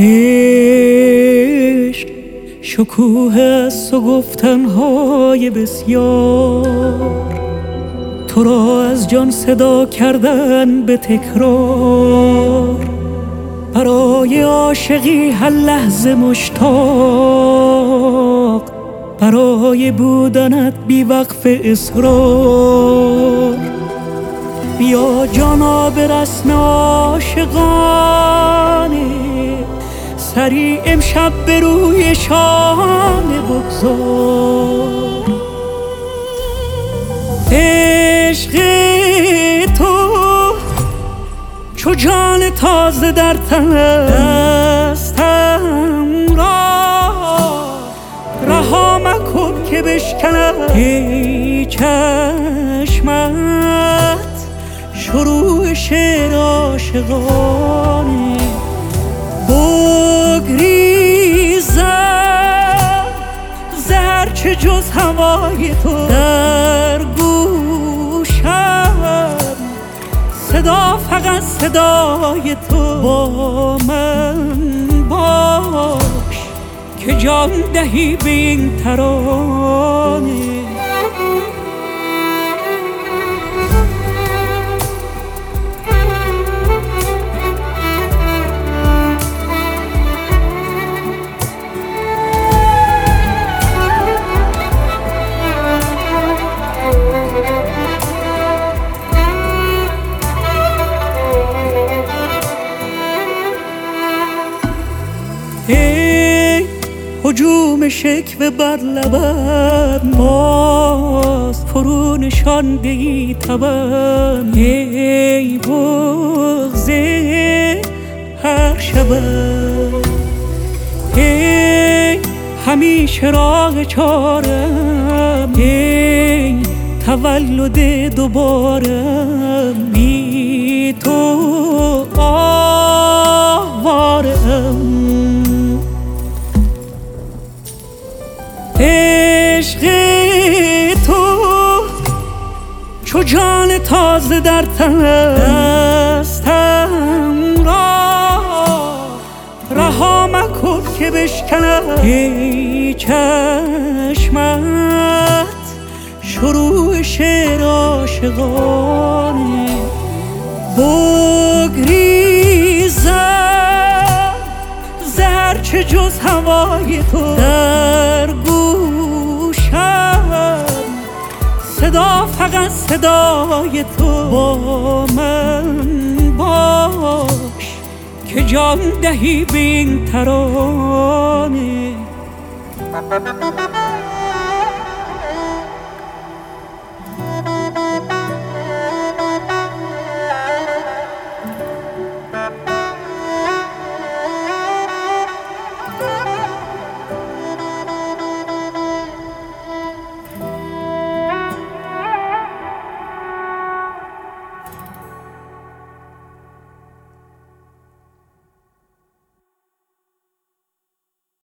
عشق شکوه است و گفتنهای بسیار، تو را از جان صدا کردن به تکرار. برای عاشقی هر لحظه مشتاق، برای بودنت بی وقف اصرار. بیا جانا به رسم عاشقانه، سری امشب به روی شانه بگذار. عشق تو چو جان تازه در تن، دستم را رها مکن که بشکنم. ای چشمت شروع شعر عاشقانه، بگریزم زرچه جز هوای تو. در گوشم صدا فقط صدای تو. با من باش که جان دهی به این ترانه. ای هجوم شکوه بر لبم، باز فرو نشانده ای تبم. ای بغض هر شبم، ای همیشه راه چارم. ای تولد دوبارم، بی تو آوارم. عشق تو چو جان تازه در تن، دستم را رها مکن که بشکنم. ای چشمت شروع شعر عاشقانه، بگریزم زرچه جز هوای تو. در گوشم صدا فقط صدای تو. با من باش که جان دهی به این ترانه.